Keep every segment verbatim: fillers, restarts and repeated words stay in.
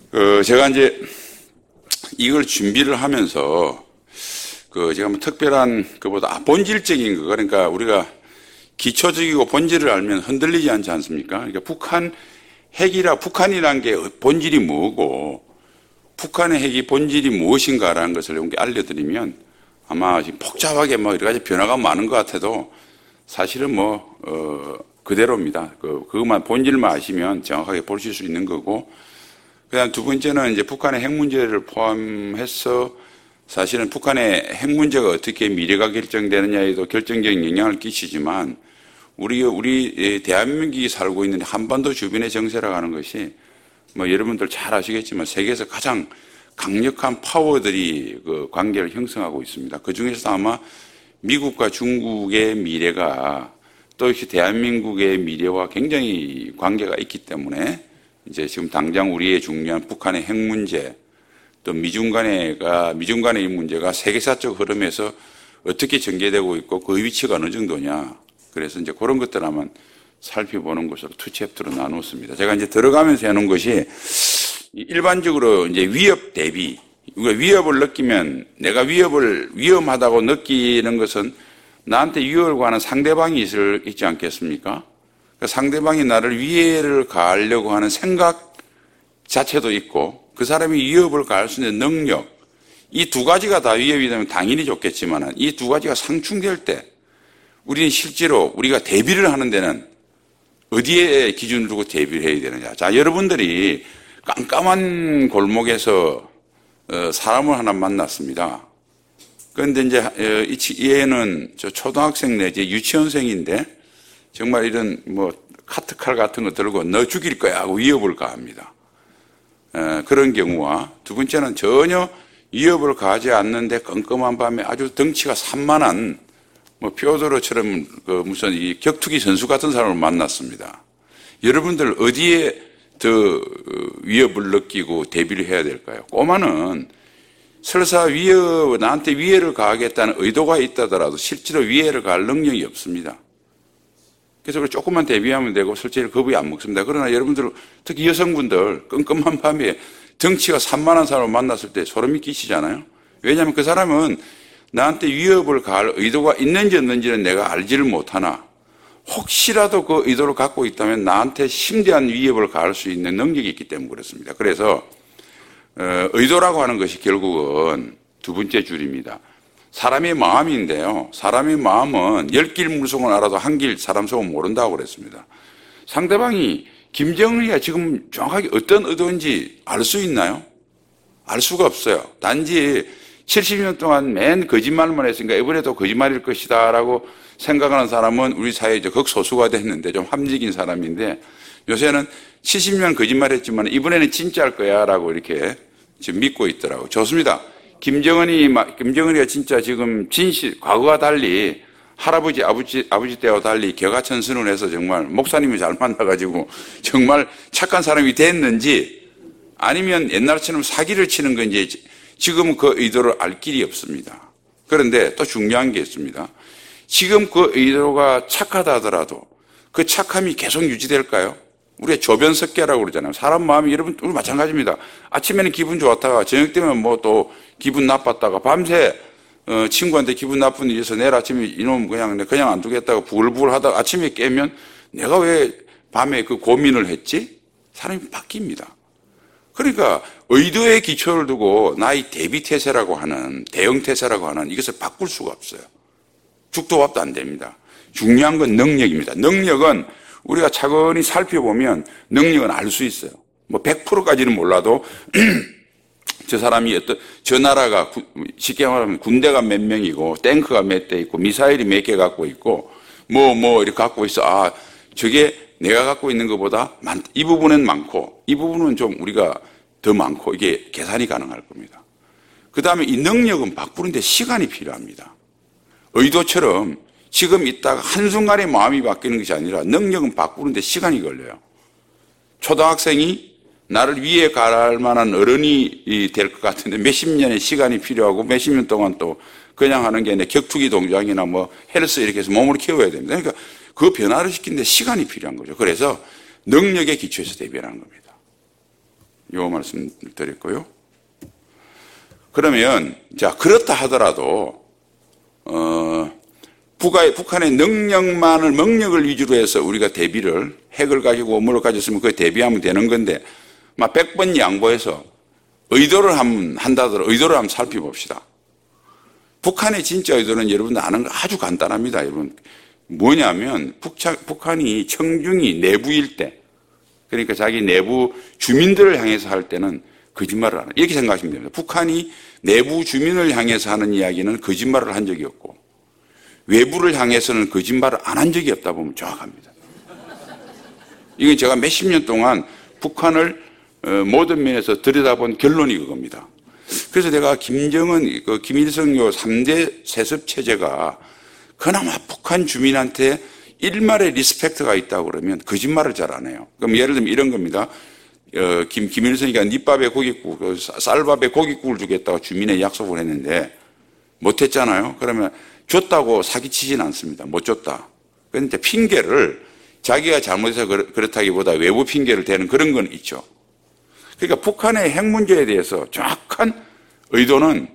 그 제가 이제 이걸 준비를 하면서 그 제가 뭐 특별한 그보다 본질적인 거, 그러니까 우리가 기초적이고 본질을 알면 흔들리지 않지 않습니까? 그러니까 북한 핵이라 북한이라는 게 본질이 뭐고 북한의 핵이 본질이 무엇인가라는 것을 여러분께 알려드리면 아마 지금 복잡하게 뭐 여러 가지 변화가 많은 것 같아도 사실은 뭐 어, 그대로입니다. 그 그것만 본질만 아시면 정확하게 보실 수 있는 거고. 그다음 두 번째는 이제 북한의 핵 문제를 포함해서 사실은 북한의 핵 문제가 어떻게 미래가 결정되느냐에도 결정적인 영향을 끼치지만 우리 우리 대한민국이 살고 있는 한반도 주변의 정세라고 하는 것이 뭐 여러분들 잘 아시겠지만 세계에서 가장 강력한 파워들이 그 관계를 형성하고 있습니다. 그 중에서 아마 미국과 중국의 미래가 또 대한민국의 미래와 굉장히 관계가 있기 때문에 이제 지금 당장 우리의 중요한 북한의 핵 문제, 또 미중 간의가 미중 간의 이 문제가 세계사적 흐름에서 어떻게 전개되고 있고 그 위치가 어느 정도냐. 그래서 이제 그런 것들 한번 살펴보는 것으로 투 챕터로 나눴습니다. 제가 이제 들어가면서 해놓은 것이 일반적으로 이제 위협 대비, 우리가 위협을 느끼면 내가 위협을 위험하다고 느끼는 것은 나한테 위협을 가하는 상대방이 있을, 있지 않겠습니까? 그러니까 상대방이 나를 위해를 가하려고 하는 생각 자체도 있고 그 사람이 위협을 가할 수 있는 능력, 이 두 가지가 다 위협이 되면 당연히 좋겠지만 이 두 가지가 상충될 때 우리는 실제로 우리가 대비를 하는 데는 어디에 기준을 두고 대비를 해야 되느냐. 자, 여러분들이 깜깜한 골목에서 사람을 하나 만났습니다. 그런데 이제 이 애는 저 초등학생 내지 유치원생인데 정말 이런 뭐 카트칼 같은 거 들고 너 죽일 거야 하고 위협을 가합니다. 그런 경우와 두 번째는 전혀 위협을 가하지 않는데 껌껌한 밤에 아주 덩치가 산만한 뭐 피오도르처럼 그 무슨 이 격투기 선수 같은 사람을 만났습니다. 여러분들 어디에 더 위협을 느끼고 대비를 해야 될까요? 꼬마는 설사 위협, 나한테 위해를 가하겠다는 의도가 있다더라도 실제로 위해를 가할 능력이 없습니다. 그래서 조금만 대비하면 되고 실제로 겁이 안 먹습니다. 그러나 여러분들 특히 여성분들 끔끔한 밤에 덩치가 산만한 사람을 만났을 때 소름이 끼치잖아요. 왜냐하면 그 사람은 나한테 위협을 가할 의도가 있는지 없는지는 내가 알지를 못하나 혹시라도 그 의도를 갖고 있다면 나한테 심대한 위협을 가할 수 있는 능력이 있기 때문에 그렇습니다. 그래서 의도라고 하는 것이 결국은 두 번째 줄입니다. 사람의 마음인데요. 사람의 마음은 열 길 물속은 알아도 한 길 사람 속은 모른다고 그랬습니다. 상대방이 김정은이가 지금 정확하게 어떤 의도인지 알 수 있나요? 알 수가 없어요. 단지 칠십 년 동안 맨 거짓말만 했으니까 이번에도 거짓말일 것이다 라고 생각하는 사람은 우리 사회에 극소수가 됐는데 좀 함직인 사람인데 요새는 칠십 년 거짓말했지만 이번에는 진짜일 거야 라고 이렇게 지금 믿고 있더라고요. 좋습니다. 김정은이, 김정은이가 진짜 지금 진실, 과거와 달리 할아버지, 아버지, 아버지 때와 달리 개가천선을 해서 정말 목사님이 잘 만나가지고 정말 착한 사람이 됐는지 아니면 옛날처럼 사기를 치는 건지 지금 그 의도를 알 길이 없습니다. 그런데 또 중요한 게 있습니다. 지금 그 의도가 착하다 하더라도 그 착함이 계속 유지될까요? 우리가 조변석계라고 그러잖아요. 사람 마음이 여러분, 우리 마찬가지입니다. 아침에는 기분 좋았다가 저녁 되면 뭐 또 기분 나빴다가 밤새 어, 친구한테 기분 나쁜 일에서 내일 아침에 이놈 그냥, 그냥 안 두겠다고 부글부글 하다가 아침에 깨면 내가 왜 밤에 그 고민을 했지? 사람이 바뀝니다. 그러니까 의도의 기초를 두고 나의 대비태세라고 하는, 대응태세라고 하는 이것을 바꿀 수가 없어요. 죽도 밥도 안 됩니다. 중요한 건 능력입니다. 능력은 우리가 차근히 살펴보면 능력은 알 수 있어요. 뭐 백 퍼센트까지는 몰라도 저 사람이 어떤, 저 나라가 쉽게 말하면 군대가 몇 명이고 탱크가 몇 대 있고 미사일이 몇 개 갖고 있고 뭐 뭐 이렇게 갖고 있어. 아, 저게 내가 갖고 있는 것보다 많, 이 부분은 많고 이 부분은 좀 우리가 더 많고 이게 계산이 가능할 겁니다. 그 다음에 이 능력은 바꾸는데 시간이 필요합니다. 의도처럼 지금 있다가 한순간에 마음이 바뀌는 것이 아니라 능력은 바꾸는데 시간이 걸려요. 초등학생이 나를 위해 가할 만한 어른이 될 것 같은데 몇십 년의 시간이 필요하고 몇십 년 동안 또 그냥 하는 게 아니라 격투기 동작이나 뭐 헬스 이렇게 해서 몸을 키워야 됩니다. 그러니까 그 변화를 시키는데 시간이 필요한 거죠. 그래서 능력의 기초에서 대비하는 겁니다. 요 말씀 드렸고요. 그러면 자 그렇다 하더라도 어, 북한의, 북한의 능력만을 능력을 위주로 해서 우리가 대비를 핵을 가지고 뭐를 가졌으면 그에 대비하면 되는 건데 막 백 번 양보해서 의도를 한번 한다더라 의도를 한번 살펴봅시다. 북한의 진짜 의도는 여러분들 아는 거 아주 간단합니다. 여러분 뭐냐면 북차, 북한이 청중이 내부일 때 그러니까 자기 내부 주민들을 향해서 할 때는 거짓말을 하는 이렇게 생각하시면 됩니다. 북한이 내부 주민을 향해서 하는 이야기는 거짓말을 한 적이 없고 외부를 향해서는 거짓말을 안 한 적이 없다 보면 정확합니다. 이건 제가 몇십 년 동안 북한을 모든 면에서 들여다본 결론이 그겁니다. 그래서 내가 김정은, 그 김일성 삼 대 세습 체제가 그나마 북한 주민한테 일말의 리스펙트가 있다고 그러면 거짓말을 잘 안 해요. 그럼 예를 들면 이런 겁니다. 어, 김, 김일성이가 니 밥에 고깃국, 그 쌀밥에 고깃국을 주겠다고 주민에 약속을 했는데 못했잖아요. 그러면 줬다고 사기치진 않습니다. 못 줬다. 그런데 핑계를 자기가 잘못해서 그렇다기보다 외부 핑계를 대는 그런 건 있죠. 그러니까 북한의 핵 문제에 대해서 정확한 의도는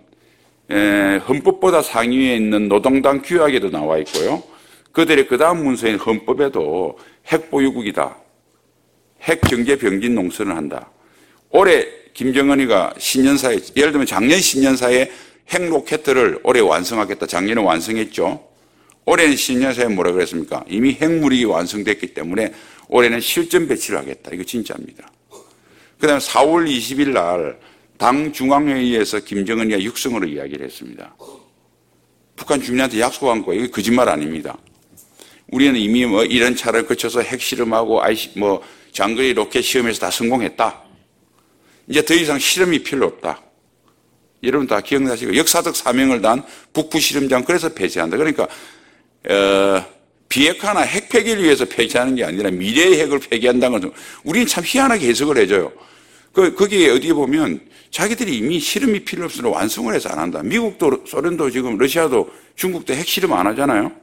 헌법보다 상위에 있는 노동당 규약에도 나와 있고요. 그들의 그 다음 문서인 헌법에도 핵 보유국이다. 핵 경제 병진 농선을 한다. 올해 김정은이가 신년사에 예를 들면 작년 신년사에 핵 로켓을 올해 완성하겠다. 작년에 완성했죠. 올해는 신년사에 뭐라 그랬습니까? 이미 핵무력이 완성됐기 때문에 올해는 실전 배치를 하겠다. 이거 진짜입니다. 그 다음에 사월 이십일 날 당 중앙회의에서 김정은이가 육성으로 이야기를 했습니다. 북한 주민한테 약속한 거예요. 이거 거짓말 아닙니다. 우리는 이미 뭐 이런 차를 거쳐서 핵실험하고 아이씨 뭐 장거리 로켓 시험에서 다 성공했다. 이제 더 이상 실험이 필요 없다. 여러분 다 기억나시고 역사적 사명을 다한 북부 실험장 그래서 폐쇄한다. 그러니까 어, 비핵화나 핵 폐기를 위해서 폐기하는 게 아니라 미래의 핵을 폐기한다는 건 우리는 참 희한하게 해석을 해줘요. 그, 거기에 어디에 보면 자기들이 이미 실험이 필요 없으면 완성을 해서 안 한다. 미국도 소련도 지금 러시아도 중국도 핵실험 안 하잖아요.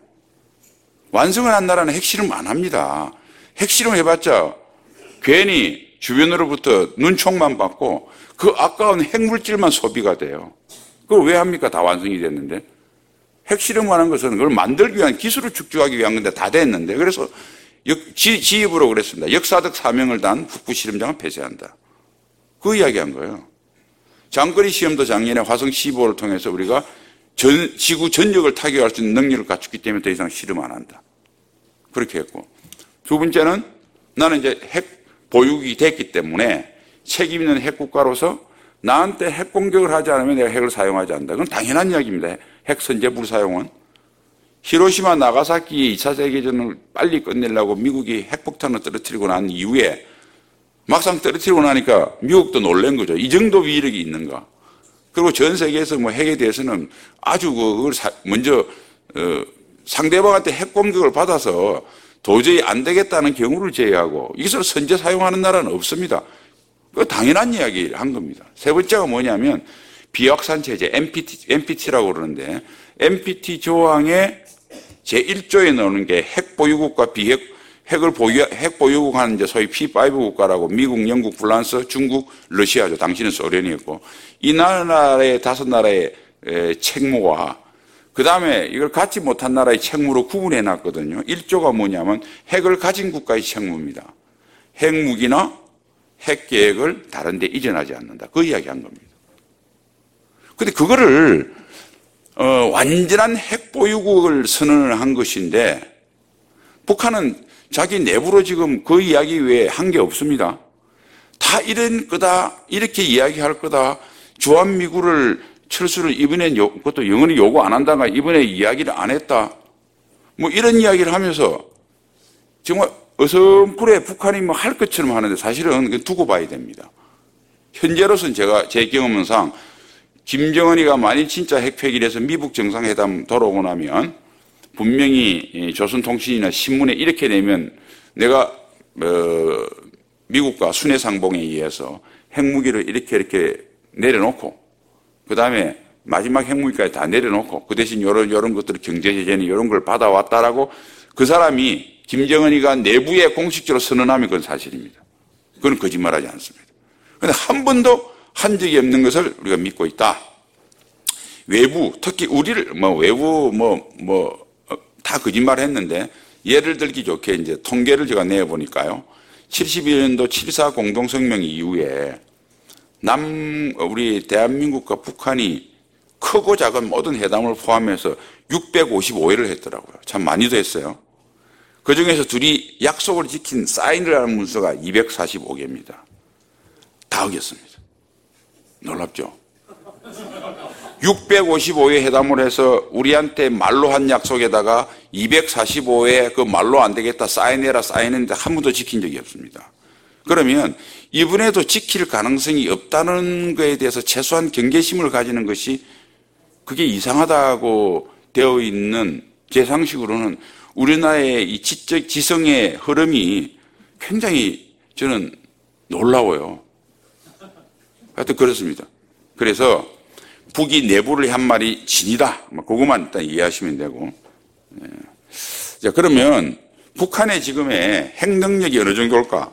완성을 한 나라는 핵실험 안 합니다. 핵실험 해봤자 괜히 주변으로부터 눈총만 받고 그 아까운 핵물질만 소비가 돼요. 그걸 왜 합니까? 다 완성이 됐는데. 핵실험하는 것은 그걸 만들기 위한 기술을 축적하기 위한 건데 다 됐는데 그래서 지, 지휘부로 그랬습니다. 역사적 사명을 다한 북부 실험장을 폐쇄한다. 그 이야기한 거예요. 장거리 시험도 작년에 화성 십오를 통해서 우리가 전, 지구 전역을 타격할 수 있는 능력을 갖췄기 때문에 더 이상 실험 안 한다. 그렇게 했고. 두 번째는 나는 이제 핵 보유국이 됐기 때문에 책임 있는 핵 국가로서 나한테 핵 공격을 하지 않으면 내가 핵을 사용하지 않는다. 그건 당연한 이야기입니다. 핵 선제 불사용은. 히로시마 나가사키 이 차 세계전을 빨리 끝내려고 미국이 핵폭탄을 떨어뜨리고 난 이후에 막상 떨어뜨리고 나니까 미국도 놀란 거죠. 이 정도 위력이 있는가. 그리고 전 세계에서 뭐 핵에 대해서는 아주 그걸 먼저 어, 상대방한테 핵 공격을 받아서 도저히 안 되겠다는 경우를 제외하고 이것을 선제 사용하는 나라는 없습니다. 그 당연한 이야기를 한 겁니다. 세 번째가 뭐냐면 비확산 체제 엠피티, 엠피티라고 그러는데 엠피티 조항의 제일 조에 넣는 게 핵 보유국과 비핵 핵을 보유, 핵 보유국 하는 이제 소위 피 파이브 국가라고 미국, 영국, 프랑스, 중국, 러시아죠. 당시는 소련이었고 이 나라의 다섯 나라의 책무와 그 다음에 이걸 갖지 못한 나라의 책무로 구분해 놨거든요. 일 조가 뭐냐면 핵을 가진 국가의 책무입니다. 핵무기나 핵 계획을 다른 데 이전하지 않는다. 그 이야기 한 겁니다. 근데 그거를 어, 완전한 핵 보유국을 선언을 한 것인데 북한은 자기 내부로 지금 그 이야기 외에 한 게 없습니다. 다 이런 거다, 이렇게 이야기할 거다. 주한미군을 철수를 이번엔 요, 그것도 영원히 요구 안 한다가 이번에 이야기를 안 했다. 뭐 이런 이야기를 하면서 정말 어슴푸레 북한이 뭐 할 것처럼 하는데 사실은 두고 봐야 됩니다. 현재로서는 제가 제 경험상 김정은이가 만일 진짜 핵폐기를 해서 미북 정상회담 돌아오고 나면 분명히 조선통신이나 신문에 이렇게 내면 내가 어, 미국과 순회상봉에 의해서 핵무기를 이렇게 이렇게 내려놓고 그 다음에 마지막 핵무기까지 다 내려놓고 그 대신 이런 이런 것들을 경제제재는 이런 걸 받아왔다라고 그 사람이 김정은이가 내부에 공식적으로 선언하면 그건 사실입니다. 그건 거짓말하지 않습니다. 그런데 한 번도 한 적이 없는 것을 우리가 믿고 있다. 외부, 특히 우리를, 뭐, 외부, 뭐, 뭐, 다 거짓말 했는데, 예를 들기 좋게 이제 통계를 제가 내보니까요. 칠십일 년도 칠사 공동성명 이후에 남, 우리 대한민국과 북한이 크고 작은 모든 회담을 포함해서 육백오십오 회를 했더라고요. 참 많이도 했어요. 그 중에서 둘이 약속을 지킨 사인을 하는 문서가 이백사십오 개입니다. 다 어겼습니다. 놀랍죠? 육백오십오 회 회담을 해서 우리한테 말로 한 약속에다가 이백사십오 회 그 말로 안 되겠다 사인해라 사인했는데 한 번도 지킨 적이 없습니다. 그러면 이번에도 지킬 가능성이 없다는 것에 대해서 최소한 경계심을 가지는 것이 그게 이상하다고 되어 있는 제 상식으로는 우리나라의 이 지적 지성의 흐름이 굉장히 저는 놀라워요. 하여튼 그렇습니다. 그래서 북이 내부를 한 말이 진이다. 그것만 일단 이해하시면 되고. 자, 그러면 북한의 지금의 핵 능력이 어느 정도일까?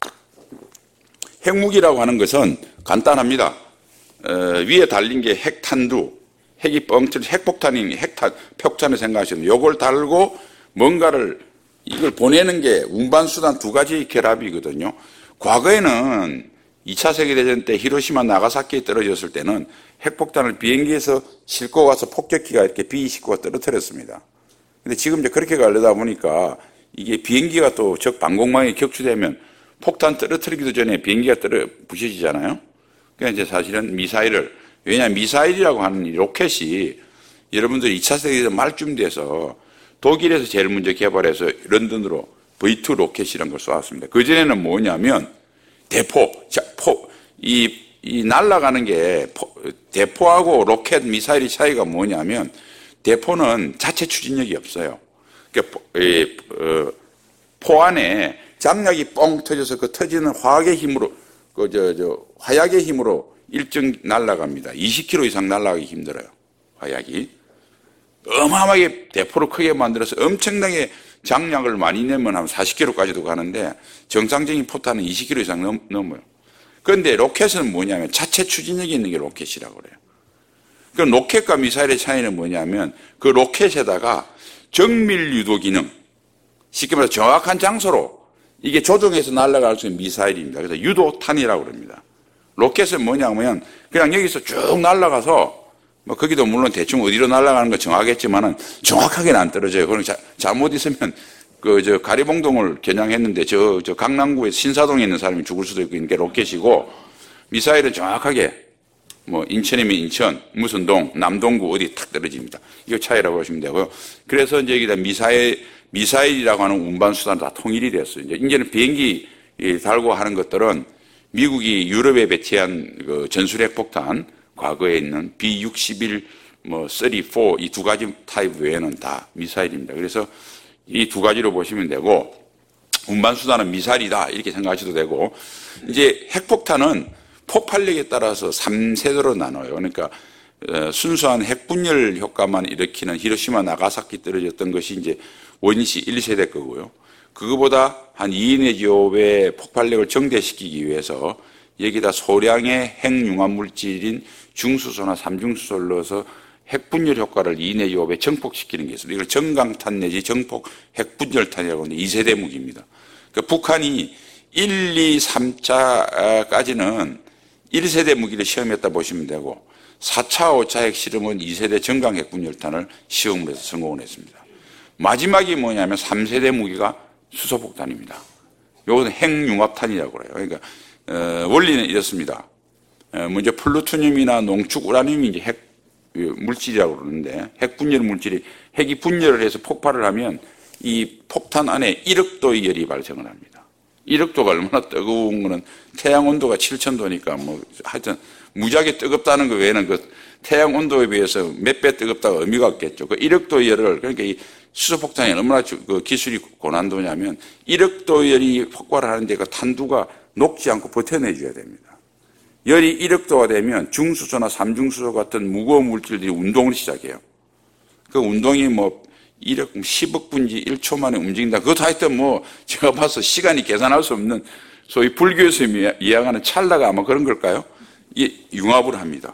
핵무기라고 하는 것은 간단합니다. 어, 위에 달린 게 핵탄두, 핵이 뻥 뚫린 핵폭탄이 핵탄, 폭탄을 생각하시면 요걸 달고 뭔가를 이걸 보내는 게 운반수단 두 가지 결합이거든요. 과거에는 이 차 세계대전 때 히로시마 나가사키에 떨어졌을 때는 핵폭탄을 비행기에서 싣고 가서 폭격기가 이렇게 비 싣고 떨어뜨렸습니다. 근데 지금 이제 그렇게 가려다 보니까 이게 비행기가 또 적 방공망에 격추되면 폭탄 떨어뜨리기도 전에 비행기가 떨어 부셔지잖아요. 그러니까 이제 사실은 미사일을, 왜냐하면 미사일이라고 하는 이 로켓이 여러분들이 이 차 세계대전 말쯤 돼서 독일에서 제일 먼저 개발해서 런던으로 브이 투 로켓이라는 걸 쏘았습니다. 그전에는 뭐냐면 대포, 자, 포, 이, 이 날아가는 게 포, 대포하고 로켓 미사일의 차이가 뭐냐면 대포는 자체 추진력이 없어요. 그러니까 포, 이, 어, 포 안에 장약이 뻥 터져서 그 터지는 화학의 힘으로, 그, 저, 저, 화약의 힘으로 일정 날아갑니다. 이십 킬로미터 이상 날아가기 힘들어요. 화약이. 어마어마하게 대포를 크게 만들어서 엄청나게 장약을 많이 내면 한 사십 킬로미터까지도 가는데 정상적인 포탄은 이십 킬로미터 이상 넘, 넘어요. 그런데 로켓은 뭐냐면 자체 추진력이 있는 게 로켓이라고 그래요. 그 로켓과 미사일의 차이는 뭐냐면 그 로켓에다가 정밀 유도 기능, 쉽게 말해서 정확한 장소로 이게 조종해서 날아갈 수 있는 미사일입니다. 그래서 유도탄이라고 그럽니다. 로켓은 뭐냐면 그냥 여기서 쭉 날아가서 뭐 거기도 물론 대충 어디로 날아가는 거 정하겠지만은 정확하게는 안 떨어져요. 그럼 자, 잘못 있으면 그 저 가리봉동을 겨냥했는데 저 저 강남구에 신사동에 있는 사람이 죽을 수도 있고 이게 로켓이고 미사일은 정확하게 뭐 인천이면 인천, 무슨 동, 남동구 어디 탁 떨어집니다. 이거 차이라고 보시면 되고요. 그래서 이제 여기다 미사일 미사일이라고 하는 운반 수단 다 통일이 됐어요. 이제 이제는 비행기 달고 하는 것들은 미국이 유럽에 배치한 그 전술핵 폭탄 과거에 있는 비 육십일, 뭐, 삼십사, 이 두 가지 타입 외에는 다 미사일입니다. 그래서 이 두 가지로 보시면 되고, 운반수단은 미사일이다, 이렇게 생각하셔도 되고, 이제 핵폭탄은 폭발력에 따라서 삼 세대로 나눠요. 그러니까, 순수한 핵분열 효과만 일으키는 히로시마 나가사키 떨어졌던 것이 이제 원시 일 세대 거고요. 그거보다 한 이 내지 오 배 폭발력을 정대시키기 위해서 여기다 소량의 핵융합 물질인 중수소나 삼중수소를 넣어서 핵분열 효과를 이 내지 오 배 증폭시키는 게 있습니다. 이걸 정강탄 내지 정폭 핵분열탄이라고 하는데 이 세대 무기입니다. 그러니까 북한이 일, 이, 삼 차까지는 일 세대 무기를 시험했다 보시면 되고 사 차, 오 차 핵실험은 이 세대 정강 핵분열탄을 시험을 해서 성공을 했습니다. 마지막이 뭐냐면 삼 세대 무기가 수소폭탄입니다. 이것은 핵융합탄이라고 그래요. 그러니까 어, 원리는 이렇습니다. 어, 먼저 플루토늄이나 농축 우라늄이 이제 핵 물질이라고 그러는데 핵 분열 물질이 핵이 분열을 해서 폭발을 하면 이 폭탄 안에 일억 도의 열이 발생을 합니다. 일억 도가 얼마나 뜨거운 거는 태양 온도가 칠천 도니까 뭐 하여튼 무지하게 뜨겁다는 거 외에는 그 태양 온도에 비해서 몇 배 뜨겁다가 의미가 없겠죠. 그 일억 도의 열을 그러니까 이 수소폭탄이 얼마나 그 기술이 고난도냐면 일억 도의 열이 폭발을 하는데 그 탄두가 녹지 않고 버텨내줘야 됩니다. 열이 일억 도가 되면 중수소나 삼중수소 같은 무거운 물질들이 운동을 시작해요. 그 운동이 뭐 일억, 십억 분지 일 초 만에 움직인다. 그것도 하여튼 뭐 제가 봐서 시간이 계산할 수 없는 소위 불교에서 이야기하는 찰나가 아마 그런 걸까요? 이 융합을 합니다.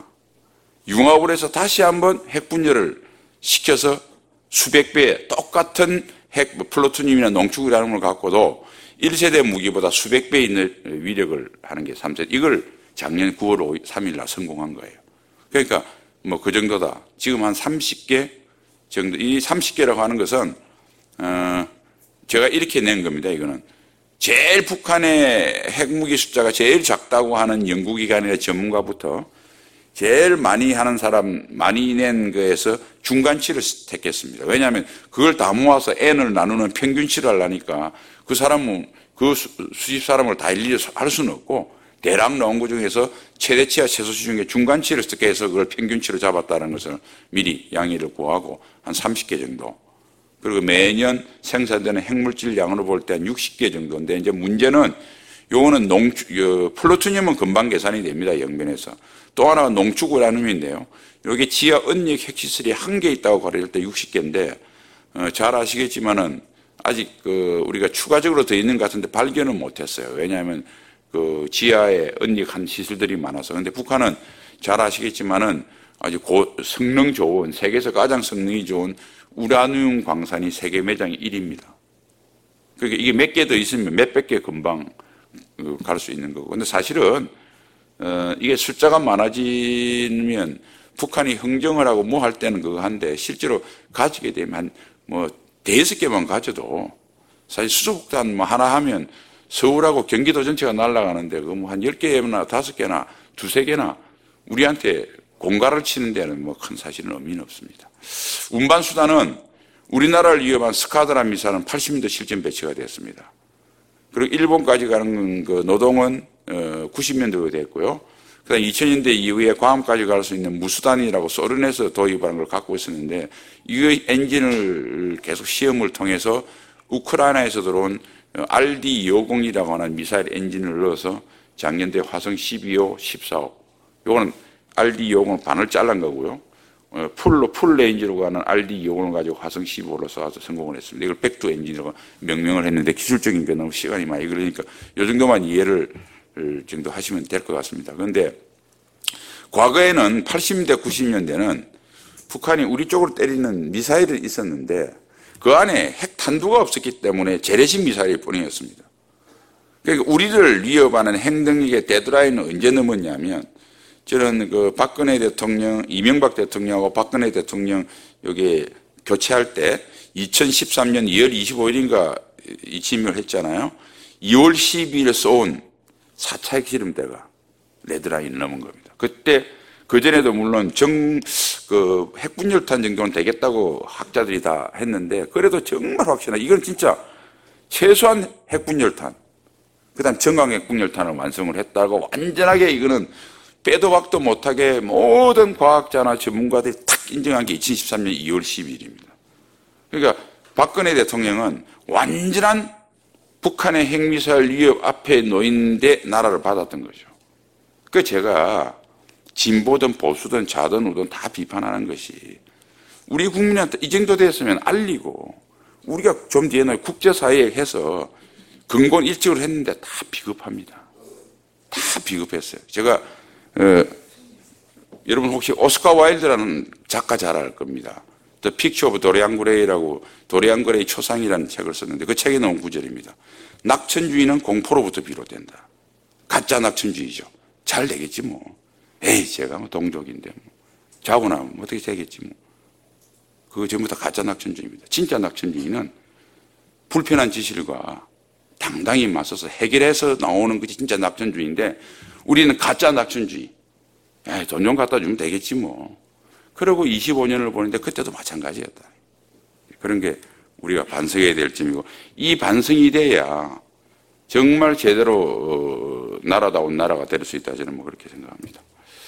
융합을 해서 다시 한번 핵분열을 시켜서 수백 배 똑같은 핵 플루토늄이나 농축이라는 걸 갖고도 일 세대 무기보다 수백 배 있는 위력을 하는 게 삼 세대. 이걸 작년 구월 삼일 날 성공한 거예요. 그러니까 뭐 그 정도다. 지금 한 삼십 개 정도. 이 삼십 개라고 하는 것은 어 제가 이렇게 낸 겁니다. 이거는 제일 북한의 핵무기 숫자가 제일 작다고 하는 연구기관이나 전문가부터 제일 많이 하는 사람, 많이 낸 거에서 중간치를 택했습니다. 왜냐하면 그걸 다 모아서 N을 나누는 평균치를 하려니까 그 사람은, 그 수십 사람을 다 일일이 할 수는 없고 대략 나온 것 중에서 최대치와 최소치 중에 중간치를 쓰게 해서 그걸 평균치로 잡았다는 것을 미리 양해를 구하고 한 삼십 개 정도. 그리고 매년 생산되는 핵물질 양으로 볼 때 한 육십 개 정도인데 이제 문제는 요거는 농축, 플루토늄은 금방 계산이 됩니다. 영변에서. 또 하나가 농축 우라늄인데요. 여기 지하 은닉 핵시설이 한 개 있다고 가려질 때 육십 개인데 어, 잘 아시겠지만은 아직 그 우리가 추가적으로 더 있는 것 같은데 발견은 못했어요. 왜냐하면 그 지하에 은닉한 시설들이 많아서. 그런데 북한은 잘 아시겠지만은 아주 고, 성능 좋은 세계에서 가장 성능이 좋은 우라늄 광산이 세계 매장이 일 위입니다. 그러니까 이게 몇 개 더 있으면 몇백 개 금방 갈 수 있는 거고. 근데 사실은 어, 이게 숫자가 많아지면 북한이 흥정을 하고 뭐 할 때는 그거 한데 실제로 가지게 되면 한 뭐 대여섯 개만 가져도 사실 수소폭탄 뭐 하나 하면 서울하고 경기도 전체가 날아가는데 그 뭐 한 열 개나 다섯 개나 두세 개나 우리한테 공갈을 치는 데는 뭐 큰 사실은 의미는 없습니다. 운반수단은 우리나라를 위협한 스카드라 미사일은 팔십 년도 실전 배치가 됐습니다. 그리고 일본까지 가는 그 노동은 구십 년도가 됐고요. 그 다음에 이천 년대 이후에 괌까지 갈 수 있는 무수단이라고 소련에서 도입하는 걸 갖고 있었는데 이 엔진을 계속 시험을 통해서 우크라이나에서 들어온 알디 이오공이라고 하는 미사일 엔진을 넣어서 작년대 화성 십이 호, 십사 호. 요거는 알디 이오공을 반을 잘란 거고요. 풀로, 풀 레인지로 가는 알디 이오공을 가지고 화성 십오 호로 쏴서 성공을 했습니다. 이걸 백두 엔진이라고 명명을 했는데 기술적인 게 너무 시간이 많이 걸리니까 이 정도만 이해를 정도 하시면 될 것 같습니다. 그런데 과거에는 팔십 년대, 구십 년대는 북한이 우리 쪽으로 때리는 미사일이 있었는데 그 안에 핵탄두가 없었기 때문에 재래식 미사일일 뿐이었습니다. 그러니까 우리를 위협하는 핵능력의 데드라인은 언제 넘었냐면 저는 그 박근혜 대통령, 이명박 대통령하고 박근혜 대통령 여기 교체할 때 이천십삼 년 이월 이십오일인가 취임을 했잖아요. 이월 십이일에 쏜 사 차 핵실험대가 레드라인을 넘은 겁니다. 그때 그전에도 물론 정, 그 핵분열탄 정도는 되겠다고 학자들이 다 했는데 그래도 정말 확실한 이건 진짜 최소한 핵분열탄, 그 다음 정강 핵분열탄을 완성을 했다고 완전하게 이거는 빼도 박도 못하게 모든 과학자나 전문가들이 탁 인정한 게 이천십삼 년 이월 십이일입니다. 그러니까 박근혜 대통령은 완전한 북한의 핵미사일 위협 앞에 놓인데 나라를 받았던 거죠. 그 제가 진보든 보수든 좌든 우든 다 비판하는 것이 우리 국민한테 이 정도 됐으면 알리고 우리가 좀 뒤에 국제사회에 해서 근본 일찍을 했는데 다 비겁합니다. 다 비겁했어요. 제가 어, 여러분 혹시 오스카 와일드라는 작가 잘 알 겁니다. The Picture of 도리안 그레이라고 도리안 그레이 초상이라는 책을 썼는데 그 책에 나온 구절입니다. 낙천주의는 공포로부터 비롯된다. 가짜 낙천주의죠. 잘 되겠지 뭐. 에이 제가 뭐 동족인데 뭐. 자고 나면 어떻게 되겠지 뭐. 그거 전부 다 가짜 낙천주의입니다. 진짜 낙천주의는 불편한 진실과 당당히 맞서서 해결해서 나오는 것이 진짜 낙천주의인데 우리는 가짜 낙천주의. 에이 돈 좀 갖다 주면 되겠지 뭐. 그러고 이십오 년을 보는데 그때도 마찬가지였다. 그런 게 우리가 반성해야 될 점이고 이 반성이 돼야 정말 제대로 나라다운 나라가 될 수 있다 저는 뭐 그렇게 생각합니다.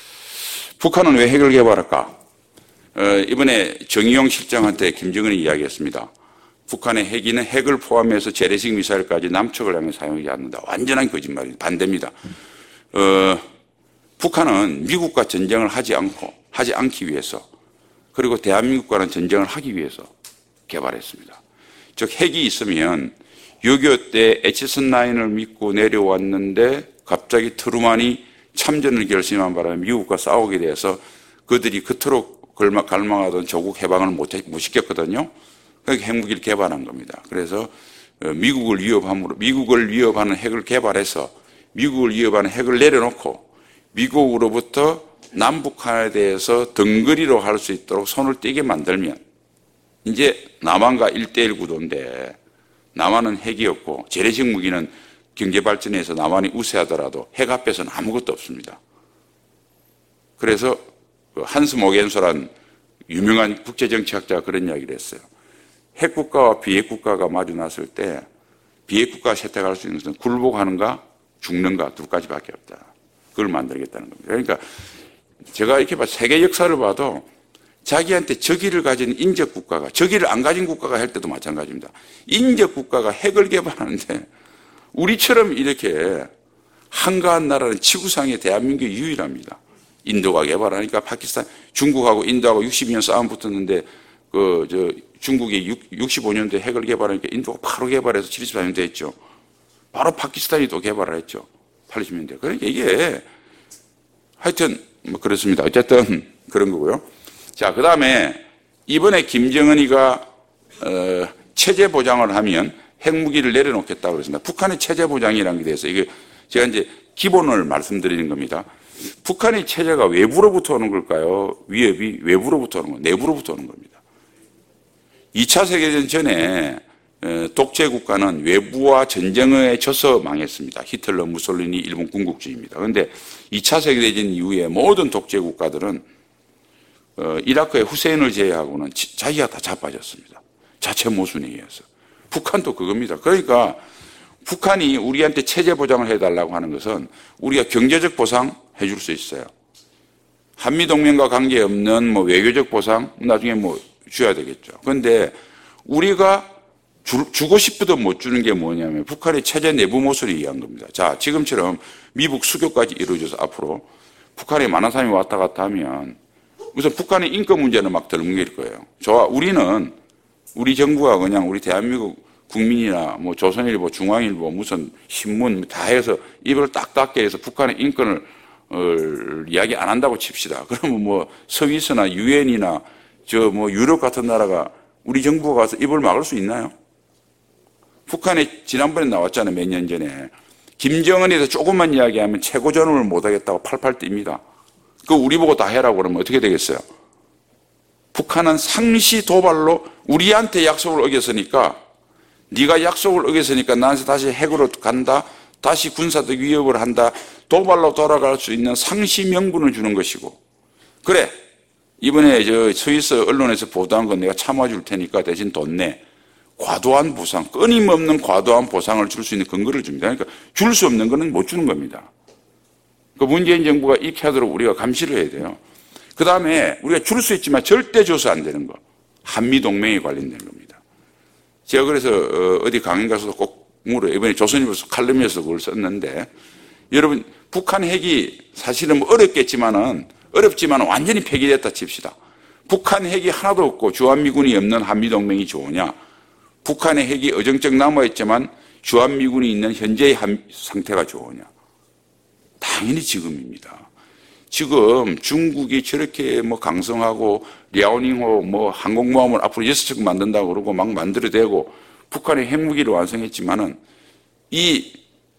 북한은 왜 핵을 개발할까? 어, 이번에 정의용 실장한테 김정은이 이야기했습니다. 북한의 핵이는 핵을 포함해서 재래식 미사일까지 남측을 향해 사용하지 않는다. 완전한 거짓말입니다. 반대입니다. 어, 북한은 미국과 전쟁을 하지 않고 하지 않기 위해서 그리고 대한민국과는 전쟁을 하기 위해서 개발했습니다. 즉 핵이 있으면 육이오 때 에치슨 라인을 믿고 내려왔는데 갑자기 트루만이 참전을 결심한 바람에 미국과 싸우게 돼서 그들이 그토록 갈망하던 조국 해방을 못, 못 시켰거든요. 그러니까 핵무기를 개발한 겁니다. 그래서 미국을 위협함으로, 미국을 위협하는 핵을 개발해서 미국을 위협하는 핵을 내려놓고 미국으로부터 남북한에 대해서 덩거리로 할 수 있도록 손을 떼게 만들면 이제 남한과 일대일 구도인데 남한은 핵이 없고 재래식 무기는 경제 발전에서 남한이 우세하더라도 핵 앞에서는 아무것도 없습니다. 그래서 한스 모겐소란 유명한 국제정치학자가 그런 이야기를 했어요. 핵국가와 비핵국가가 마주났을 때 비핵국가가 채택할 수 있는 것은 굴복하는가 죽는가 두 가지밖에 없다. 그걸 만들겠다는 겁니다. 그러니까 제가 이렇게 봐 세계 역사를 봐도 자기한테 적의를 가진 인적 국가가 적의를 안 가진 국가가 할 때도 마찬가지입니다. 인적 국가가 핵을 개발하는데 우리처럼 이렇게 한가한 나라는 지구상에 대한민국이 유일합니다. 인도가 개발하니까 파키스탄, 중국하고 인도하고 육십 년 싸움 붙었는데 그 저 중국이 육십오 년도에 핵을 개발하니까 인도가 바로 개발해서 칠십사 년도에 했죠. 바로 파키스탄이 또 개발을 했죠. 팔십 년대. 그러니까 이게 하여튼 뭐 그렇습니다. 어쨌든 그런 거고요. 자, 그 다음에 이번에 김정은이가 어, 체제 보장을 하면 핵무기를 내려놓겠다고 그랬습니다. 북한의 체제 보장이라는 게 대해서 이게 제가 이제 기본을 말씀드리는 겁니다. 북한의 체제가 외부로부터 오는 걸까요? 위협이 외부로부터 오는 거, 내부로부터 오는 겁니다. 이 차 세계대전 전에 독재 국가는 외부와 전쟁에 져서 망했습니다. 히틀러, 무솔리니, 일본 군국주의입니다. 그런데 이 차 세계대전 이후에 모든 독재 국가들은 이라크의 후세인을 제외하고는 자기가 다 자빠졌습니다. 자체 모순에 의해서. 북한도 그겁니다. 그러니까 북한이 우리한테 체제 보장을 해달라고 하는 것은 우리가 경제적 보상 해줄 수 있어요. 한미동맹과 관계없는 뭐 외교적 보상 나중에 뭐 줘야 되겠죠. 그런데 우리가 주, 주고 싶어도 못 주는 게 뭐냐면 북한의 체제 내부 모순에 의한 겁니다. 자, 지금처럼 미북 수교까지 이루어져서 앞으로 북한에 많은 사람이 왔다 갔다 하면 우선 북한의 인권 문제는 막 덜뭉갤 거예요. 좋아, 우리는 우리 정부가 그냥 우리 대한민국 국민이나 뭐 조선일보, 중앙일보, 무슨 신문 다 해서 입을 딱 닫게 해서 북한의 인권을 어, 이야기 안 한다고 칩시다. 그러면 뭐 스위스나 유엔이나 저 뭐 유럽 같은 나라가 우리 정부가 가서 입을 막을 수 있나요? 북한에 지난번에 나왔잖아요. 몇 년 전에. 김정은에 대해서 조금만 이야기하면 최고전을 못하겠다고 팔팔 뜁니다. 그거 우리 보고 다 해라고 그러면 어떻게 되겠어요? 북한은 상시 도발로 우리한테 약속을 어겼으니까 네가 약속을 어겼으니까 나한테 다시 핵으로 간다. 다시 군사적 위협을 한다. 도발로 돌아갈 수 있는 상시 명분을 주는 것이고 그래 이번에 저 스위스 언론에서 보도한 건 내가 참아줄 테니까 대신 돈 내. 과도한 보상, 끊임없는 과도한 보상을 줄 수 있는 근거를 줍니다. 그러니까 줄 수 없는 거는 못 주는 겁니다. 그 문재인 정부가 이렇게 하도록 우리가 감시를 해야 돼요. 그 다음에 우리가 줄 수 있지만 절대 줘서 안 되는 거. 한미동맹에 관련된 겁니다. 제가 그래서 어디 강연 가서도 꼭 물어요. 이번에 조선일보에서 칼럼에서 그걸 썼는데 여러분 북한 핵이 사실은 뭐 어렵겠지만은 어렵지만 완전히 폐기됐다 칩시다. 북한 핵이 하나도 없고 주한미군이 없는 한미동맹이 좋으냐? 북한의 핵이 어정쩡 남아있지만 주한미군이 있는 현재의 상태가 좋으냐? 당연히 지금입니다. 지금 중국이 저렇게 뭐 강성하고 랴오닝호 뭐 항공모함을 앞으로 여섯 척 만든다고 그러고 막 만들어대고 북한의 핵무기를 완성했지만은 이,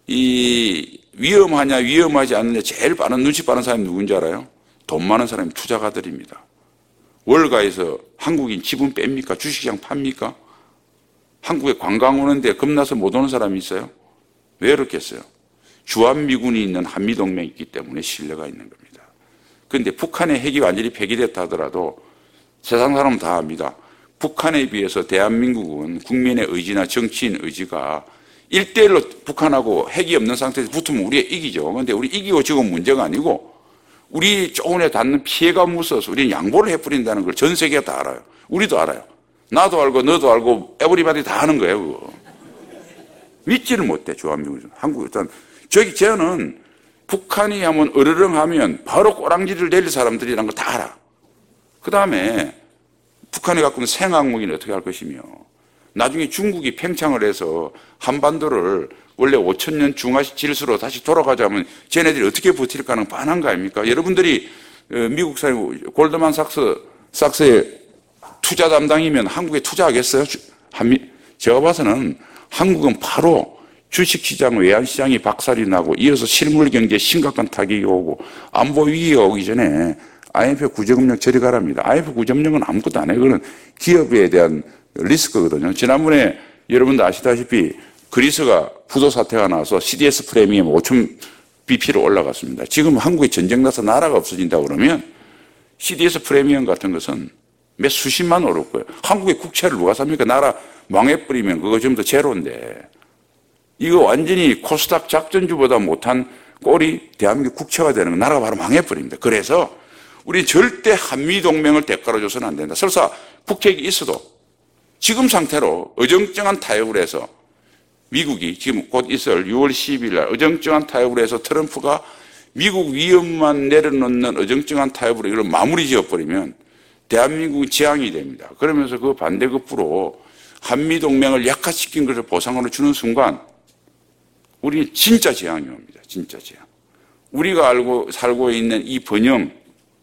이 위험하냐 위험하지 않느냐 제일 빠른 눈치 빠른 사람이 누군지 알아요? 돈 많은 사람이 투자가들입니다. 월가에서 한국인 지분 뺍니까? 주식시장 팝니까? 한국에 관광 오는데 겁나서 못 오는 사람이 있어요? 왜 그렇겠어요? 주한미군이 있는 한미동맹이 있기 때문에 신뢰가 있는 겁니다. 그런데 북한의 핵이 완전히 폐기됐다 하더라도 세상 사람은 다 압니다. 북한에 비해서 대한민국은 국민의 의지나 정치인 의지가 일 대일로 북한하고 핵이 없는 상태에서 붙으면 우리가 이기죠. 그런데 우리 이기고 지금 문제가 아니고 우리 조금에 닿는 피해가 무서워서 우리는 양보를 해버린다는 걸 전 세계가 다 알아요. 우리도 알아요. 나도 알고 너도 알고 에브리바디 다 하는 거예요. 그거. 믿지를 못해 주한미군. 한국 일단 저기 저는 북한이 하면 으르렁하면 바로 꼬랑지를 내릴 사람들이란 걸 다 알아. 그 다음에 북한이 갖고 있는 생화학무기는 어떻게 할 것이며 나중에 중국이 팽창을 해서 한반도를 원래 오천 년 중화식 질서로 다시 돌아가자면 쟤네들이 어떻게 버틸까는 뻔한 거 아닙니까? 여러분들이 미국 사회 골드만 삭스, 삭스의 투자 담당이면 한국에 투자하겠어요? 한미, 제가 봐서는 한국은 바로 주식시장, 외환시장이 박살이 나고 이어서 실물 경제에 심각한 타격이 오고 안보 위기가 오기 전에 아이엠에프 구제금융 저리 가랍니다. 아이엠에프 구제금융은 아무것도 안 해요. 그건 기업에 대한 리스크거든요. 지난번에 여러분도 아시다시피 그리스가 부도 사태가 나서 씨디에스 프리미엄 오천 비피로 올라갔습니다. 지금 한국에 전쟁 나서 나라가 없어진다 그러면 씨디에스 프리미엄 같은 것은 몇 수십만 오를 거예요. 한국의 국채를 누가 삽니까? 나라 망해버리면 그거 전부 다 제로인데 이거 완전히 코스닥 작전주보다 못한 꼴이 대한민국 국채가 되는 거 나라가 바로 망해버립니다. 그래서 우리 절대 한미동맹을 대가로 줘서는 안 된다. 설사 북핵이 있어도 지금 상태로 어정쩡한 타협을 해서 미국이 지금 곧 있을 유월 십일 날 어정쩡한 타협을 해서 트럼프가 미국 위협만 내려놓는 어정쩡한 타협으로 이걸 마무리 지어버리면 대한민국은 재앙이 됩니다. 그러면서 그 반대급부로 한미동맹을 약화시킨 것을 보상으로 주는 순간 우리 진짜 재앙이 옵니다. 진짜 재앙. 우리가 알고 살고 있는 이 번영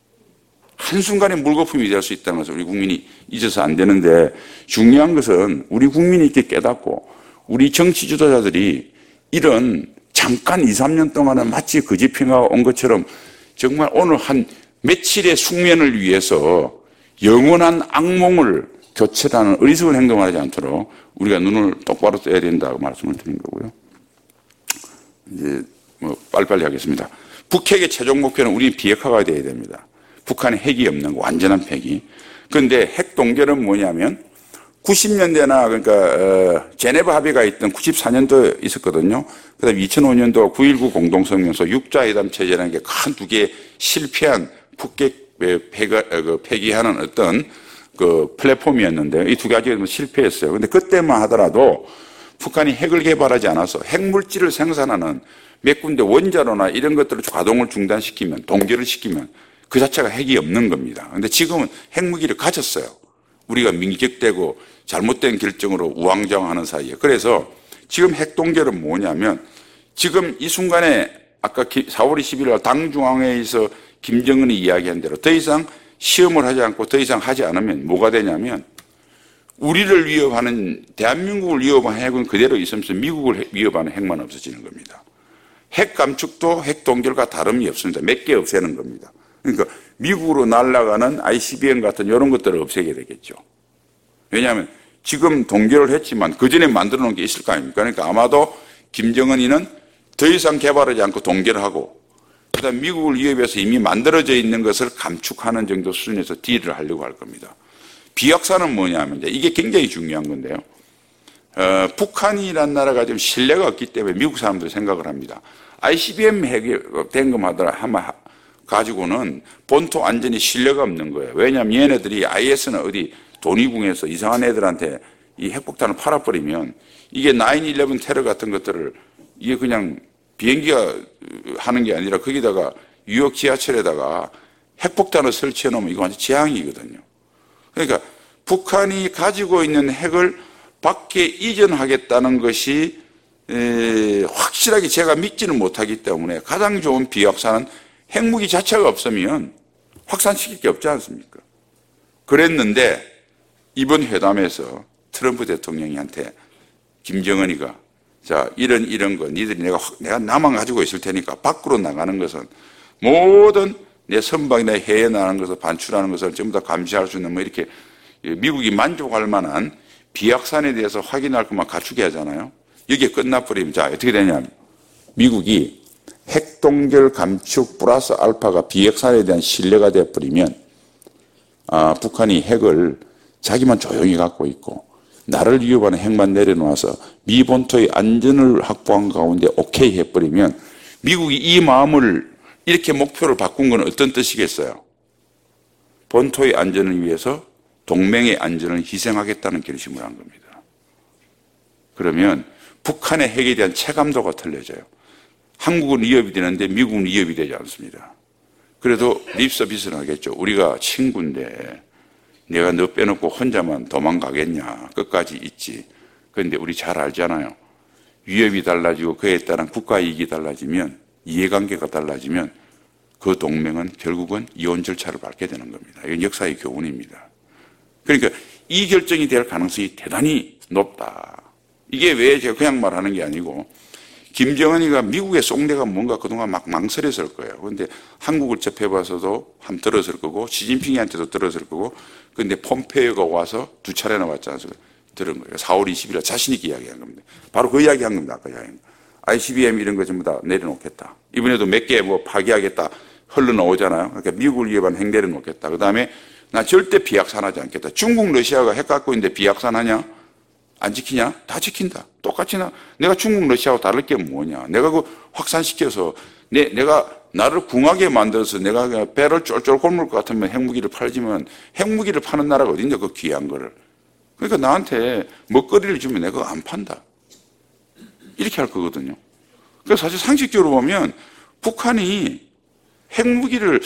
한순간에 물거품이 될 수 있다는 것을 우리 국민이 잊어서 안 되는데 중요한 것은 우리 국민이 이렇게 깨닫고 우리 정치 지도자들이 이런 잠깐 이, 삼 년 동안은 마치 거짓평화가 온 것처럼 정말 오늘 한 며칠의 숙면을 위해서 영원한 악몽을 교체하는 어리석은 행동을 하지 않도록 우리가 눈을 똑바로 떠야 된다고 말씀을 드린 거고요. 이제 뭐 빨리빨리 하겠습니다. 북핵의 최종 목표는 우리 비핵화가 돼야 됩니다. 북한에 핵이 없는 거, 완전한 폐기. 그런데 핵 동결은 뭐냐면 구십 년대나 그러니까 어, 제네바 합의가 있던 구십사 년도에 있었거든요. 그다음에 이천오 년도 구일구 공동성명서 육자회담 체제라는 게 큰 두 개 실패한 북핵 폐가, 그 폐기하는 어떤 그 플랫폼이었는데 이 두 가지가 실패했어요. 그런데 그때만 하더라도 북한이 핵을 개발하지 않아서 핵물질을 생산하는 몇 군데 원자로나 이런 것들을 가동을 중단시키면 동결을 시키면 그 자체가 핵이 없는 겁니다. 그런데 지금은 핵무기를 가졌어요. 우리가 민격되고 잘못된 결정으로 우왕좌왕하는 사이에. 그래서 지금 핵 동결은 뭐냐면 지금 이 순간에 아까 사월 이십일 일 당중앙회의에서 김정은이 이야기한 대로 더 이상 시험을 하지 않고 더 이상 하지 않으면 뭐가 되냐면 우리를 위협하는 대한민국을 위협하는 핵은 그대로 있으면서 미국을 위협하는 핵만 없어지는 겁니다. 핵 감축도 핵 동결과 다름이 없습니다. 몇 개 없애는 겁니다. 그러니까 미국으로 날아가는 아이씨비엠 같은 이런 것들을 없애게 되겠죠. 왜냐하면 지금 동결을 했지만 그 전에 만들어 놓은 게 있을 거 아닙니까? 그러니까 아마도 김정은이는 더 이상 개발하지 않고 동결을 하고 그다음 미국을 위협해서 이미 만들어져 있는 것을 감축하는 정도 수준에서 딜을 하려고 할 겁니다. 비약사는 뭐냐면 이제 이게 굉장히 중요한 건데요. 어, 북한이라는 나라가 좀 신뢰가 없기 때문에 미국 사람들이 생각을 합니다. 아이씨비엠 핵이 된 것마다 하면 가지고는 본토 안전이 신뢰가 없는 거예요. 왜냐하면 얘네들이 아이에스는 어디 돈이궁에서 이상한 애들한테 이 핵폭탄을 팔아버리면 이게 나인 일레븐 테러 같은 것들을 이게 그냥 비행기가 하는 게 아니라 거기다가 뉴욕 지하철에다가 핵폭탄을 설치해 놓으면 이거 완전 재앙이거든요. 그러니까 북한이 가지고 있는 핵을 밖에 이전하겠다는 것이 에, 확실하게 제가 믿지는 못하기 때문에 가장 좋은 비확산은 핵무기 자체가 없으면 확산시킬 게 없지 않습니까? 그랬는데 이번 회담에서 트럼프 대통령한테 김정은이가 자 이런 이런 거 니들이 내가 내가 나만 가지고 있을 테니까 밖으로 나가는 것은 모든 내 선박이나 해외에 나가는 것을 반출하는 것을 전부 다 감시할 수 있는 뭐 이렇게 미국이 만족할 만한 비확산에 대해서 확인할 것만 갖추게 하잖아요. 여기에 끝나버리면 자 어떻게 되냐면 미국이 핵동결 감축 플러스 알파가 비핵산에 대한 신뢰가 되어버리면 아, 북한이 핵을 자기만 조용히 갖고 있고 나를 위협하는 핵만 내려놓아서 미 본토의 안전을 확보한 가운데 오케이 해버리면 미국이 이 마음을 이렇게 목표를 바꾼 건 어떤 뜻이겠어요? 본토의 안전을 위해서 동맹의 안전을 희생하겠다는 결심을 한 겁니다. 그러면 북한의 핵에 대한 체감도가 틀려져요. 한국은 위협이 되는데 미국은 위협이 되지 않습니다. 그래도 립서비스는 하겠죠. 우리가 친구인데 내가 너 빼놓고 혼자만 도망가겠냐. 끝까지 있지. 그런데 우리 잘 알잖아요. 위협이 달라지고 그에 따른 국가 이익이 달라지면, 이해관계가 달라지면 그 동맹은 결국은 이혼 절차를 밟게 되는 겁니다. 이건 역사의 교훈입니다. 그러니까 이 결정이 될 가능성이 대단히 높다. 이게 왜 제가 그냥 말하는 게 아니고, 김정은이가 미국의 쏙내가 뭔가 그동안 막 망설였을 거예요. 그런데 한국을 접해봐서도 한 들었을 거고, 시진핑한테도 들었을 거고, 그런데 폼페이오가 와서 두 차례나 왔지 않습니까? 들은 거예요. 사월 이십일일 자신 있게 이야기한 겁니다. 바로 그 이야기 한 겁니다. 아까 이야기한 거. 아이씨비엠 이런 거 전부 다 내려놓겠다. 이번에도 몇 개 뭐 파기하겠다 흘러나오잖아요. 그러니까 미국을 위협한 행대를 놓겠다. 그 다음에 나 절대 비약산하지 않겠다. 중국, 러시아가 핵 갖고 있는데 비약산하냐? 안 지키냐? 다 지킨다. 똑같이 나, 내가 중국, 러시아하고 다를 게 뭐냐? 내가 그 확산시켜서 내, 내가 나를 궁하게 만들어서 내가 그냥 배를 쫄쫄 굶을 것 같으면 핵무기를 팔지만 핵무기를 파는 나라가 어딨냐? 그 귀한 거를. 그러니까 나한테 먹거리를 주면 내가 그거 안 판다. 이렇게 할 거거든요. 그래서 사실 상식적으로 보면 북한이 핵무기를,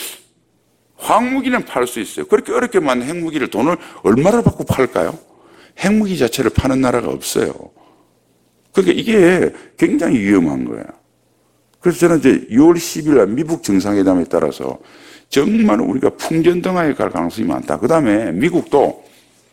화학무기는 팔 수 있어요. 그렇게 어렵게 만든 핵무기를 돈을 얼마나 받고 팔까요? 핵무기 자체를 파는 나라가 없어요. 그러니까 이게 굉장히 위험한 거예요. 그래서 저는 이제 유월 십일 날 미국 정상회담에 따라서 정말 우리가 풍전등화에 갈 가능성이 많다. 그 다음에 미국도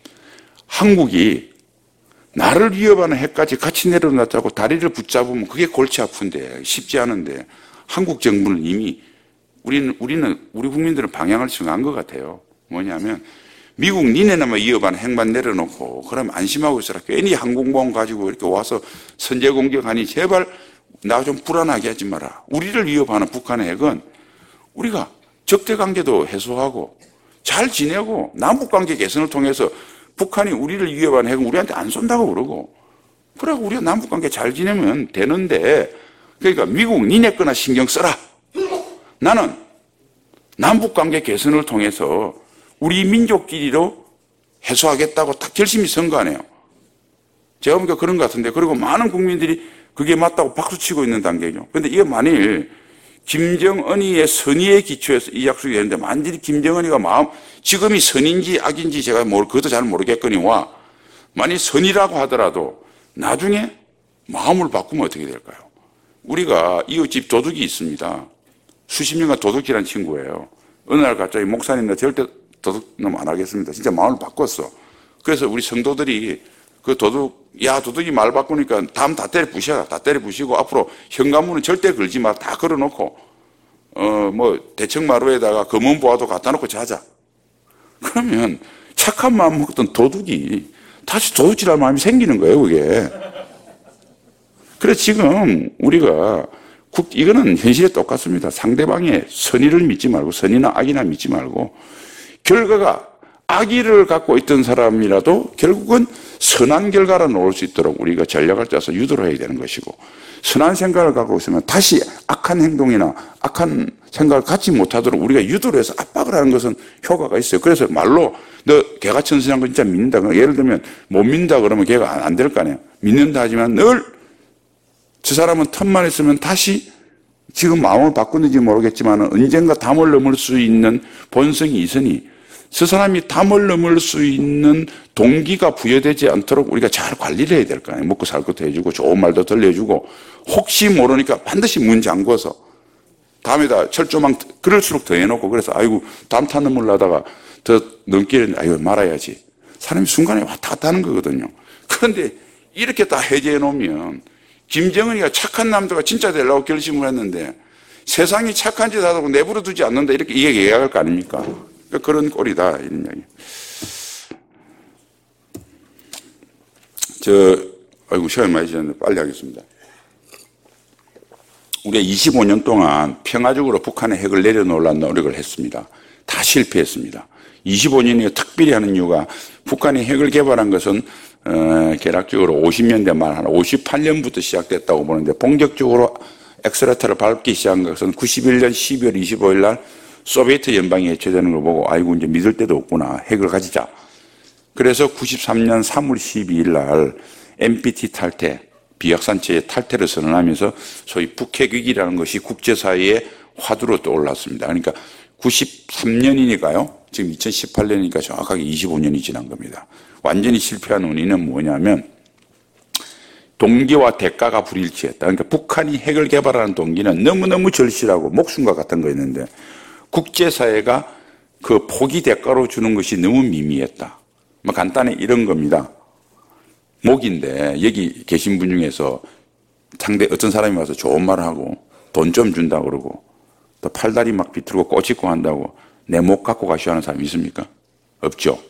한국이 나를 위협하는 핵까지 같이 내려놨다고 다리를 붙잡으면 그게 골치 아픈데, 쉽지 않은데, 한국 정부는 이미 우리는, 우리는, 우리 국민들은 방향을 정한 것 같아요. 뭐냐면, 미국 니네나마 위협하는 핵만 내려놓고, 그럼 안심하고 있어라. 괜히 항공모함 가지고 이렇게 와서 선제 공격하니 제발 나 좀 불안하게 하지 마라. 우리를 위협하는 북한의 핵은 우리가 적대 관계도 해소하고 잘 지내고 남북 관계 개선을 통해서 북한이 우리를 위협하는 핵은 우리한테 안 쏜다고 그러고, 그러고 우리가 남북 관계 잘 지내면 되는데, 그러니까 미국 니네 거나 신경 써라. 나는 남북 관계 개선을 통해서 우리 민족끼리로 해소하겠다고 딱 결심이 선 거 아니에요. 제가 보니까 그런 것 같은데, 그리고 많은 국민들이 그게 맞다고 박수치고 있는 단계죠. 그런데 이게 만일 김정은이의 선의의 기초에서 이 약속이 되는데, 만일 김정은이가 마음, 지금이 선인지 악인지 제가 모르, 그것도 잘 모르겠거니와, 만일 선이라고 하더라도 나중에 마음을 바꾸면 어떻게 될까요? 우리가 이웃집 도둑이 있습니다. 수십 년간 도둑질한 친구예요. 어느 날 갑자기 목사님 나 절대 도둑놈 안 하겠습니다. 진짜 마음을 바꿨어. 그래서 우리 성도들이 그 도둑, 야, 도둑이 말 바꾸니까 다음 다 때려 부셔라. 다 때려 부시고 앞으로 현관문은 절대 걸지 마. 다 걸어놓고, 어, 뭐, 대청마루에다가 검은 보화도 갖다 놓고 자자. 그러면 착한 마음 먹었던 도둑이 다시 도둑질할 마음이 생기는 거예요, 그게. 그래서 지금 우리가 국, 이거는 현실에 똑같습니다. 상대방의 선의를 믿지 말고, 선이나 악이나 믿지 말고, 결과가 악의를 갖고 있던 사람이라도 결국은 선한 결과로 나올 수 있도록 우리가 전략을 짜서 유도를 해야 되는 것이고, 선한 생각을 갖고 있으면 다시 악한 행동이나 악한 생각을 갖지 못하도록 우리가 유도를 해서 압박을 하는 것은 효과가 있어요. 그래서 말로 너 걔가 천선한 거 진짜 믿는다. 예를 들면 못 믿는다 그러면 걔가 안 될 거 아니에요. 믿는다 하지만 늘 저 사람은 틈만 있으면 다시 지금 마음을 바꾸는지 모르겠지만 언젠가 담을 넘을 수 있는 본성이 있으니 저 사람이 담을 넘을 수 있는 동기가 부여되지 않도록 우리가 잘 관리를 해야 될 거 아니에요. 먹고 살 것도 해주고 좋은 말도 들려주고, 혹시 모르니까 반드시 문 잠궈서 다음에다 철조망 그럴수록 더 해놓고, 그래서 아이고 담 타는 물 나다가 더 넘기는, 아이고 말아야지. 사람이 순간에 왔다 갔다 하는 거거든요. 그런데 이렇게 다 해제해 놓으면 김정은이가 착한 남자가 진짜 되려고 결심을 했는데 세상이 착한 짓 하다고 내버려 두지 않는다, 이렇게 이야기할 거 아닙니까? 그러니까 그런 꼴이다, 이런 이야기. 저, 아이고, 시간이 많이 지났는데 빨리 하겠습니다. 우리가 이십오 년 동안 평화적으로 북한의 핵을 내려놓으려는 노력을 했습니다. 다 실패했습니다. 이십오 년이 특별히 하는 이유가 북한이 핵을 개발한 것은 어, 개략적으로 오십 년대 말 한 오십팔 년부터 시작됐다고 보는데, 본격적으로 엑셀레터를 밟기 시작한 것은 구십일 년 십이월 이십오일 날 소비에트 연방이 해체되는 걸 보고, 아이고 이제 믿을 데도 없구나, 핵을 가지자. 그래서 구십삼 년 삼월 십이일 날 엠피티 탈퇴, 비확산체의 탈퇴를 선언하면서 소위 북핵위기라는 것이 국제사회의 화두로 떠올랐습니다. 그러니까 구십삼 년이니까요. 지금 이천십팔 년이니까 정확하게 이십오 년이 지난 겁니다. 완전히 실패한 원인은 뭐냐면 동기와 대가가 불일치했다. 그러니까 북한이 핵을 개발하는 동기는 너무너무 절실하고 목숨과 같은 거였는데 국제사회가 그 포기 대가로 주는 것이 너무 미미했다. 뭐 간단히 이런 겁니다. 목인데 여기 계신 분 중에서 상대 어떤 사람이 와서 좋은 말을 하고 돈 좀 준다고 그러고 또 팔다리 막 비틀고 꼬집고 한다고 내 목 갖고 가시오 하는 사람이 있습니까? 없죠.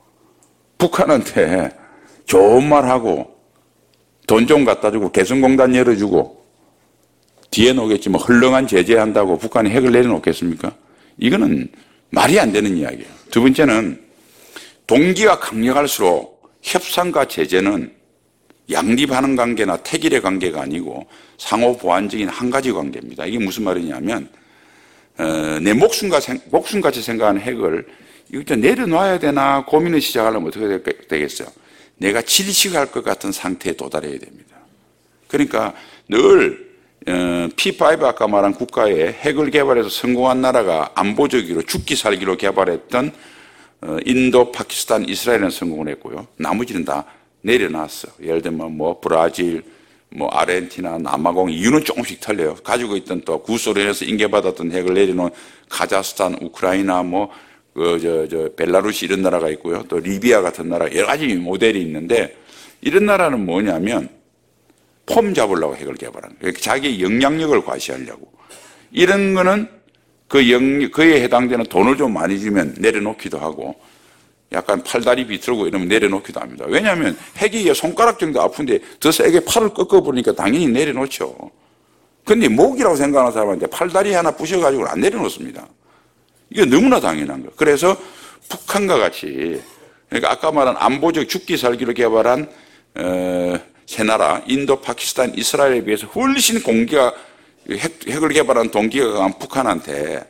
북한한테 좋은 말하고 돈 좀 갖다 주고 개성공단 열어주고 뒤에 놓겠지 뭐 헐렁한 제재한다고 북한이 핵을 내려놓겠습니까? 이거는 말이 안 되는 이야기예요. 두 번째는 동기가 강력할수록 협상과 제재는 양립하는 관계나 태길의 관계가 아니고 상호 보완적인 한 가지 관계입니다. 이게 무슨 말이냐면 어, 내 목숨과 생, 목숨같이 생각하는 핵을 이거 내려놔야 되나 고민을 시작하려면 어떻게 되겠어요? 내가 질식할 것 같은 상태에 도달해야 됩니다. 그러니까 늘 어, 피 파이브 아까 말한 국가에 핵을 개발해서 성공한 나라가 안보적으로 죽기 살기로 개발했던 어, 인도, 파키스탄, 이스라엘은 성공을 했고요. 나머지는 다 내려놨어. 예를 들면 뭐 브라질, 뭐 아르헨티나, 남아공 이유는 조금씩 틀려요. 가지고 있던 또 구소련에서 인계받았던 핵을 내려놓은 카자흐스탄, 우크라이나, 뭐 그 저 저 벨라루시 이런 나라가 있고요. 또 리비아 같은 나라 여러 가지 모델이 있는데 이런 나라는 뭐냐면 폼 잡으려고 핵을 개발하는 거예요. 자기의 영향력을 과시하려고. 이런 거는 그 영, 그에 해당되는 돈을 좀 많이 주면 내려놓기도 하고 약간 팔다리 비틀고 이러면 내려놓기도 합니다. 왜냐하면 핵이 손가락 정도 아픈데 더 세게 팔을 꺾어버리니까 당연히 내려놓죠. 근데 목이라고 생각하는 사람한테 팔다리 하나 부셔가지고는 안 내려놓습니다. 이게 너무나 당연한 거예요. 그래서 북한과 같이 그러니까 아까 말한 안보적 죽기 살기로 개발한 어, 세 나라 인도, 파키스탄, 이스라엘에 비해서 훨씬 공기가 핵, 핵을 개발한 동기가 강한 북한한테